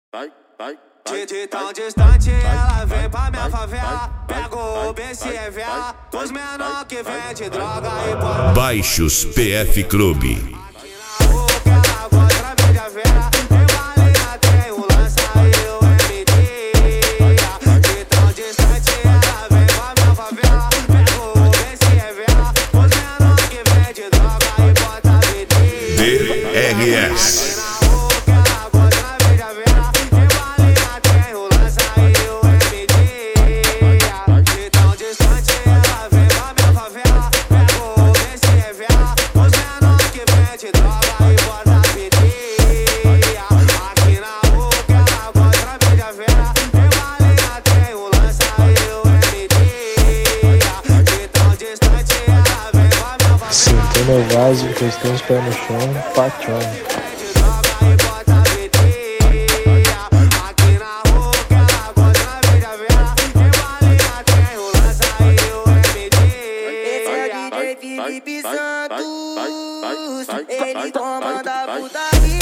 De tão distante ela vem pra minha favela. Pega o BCV, os menor que vende droga e pode. Baixos PF Clube. DRS. Sentou no vaso, encostou os pés no chão, patrão. Felipe Santos, ele comanda a putaria.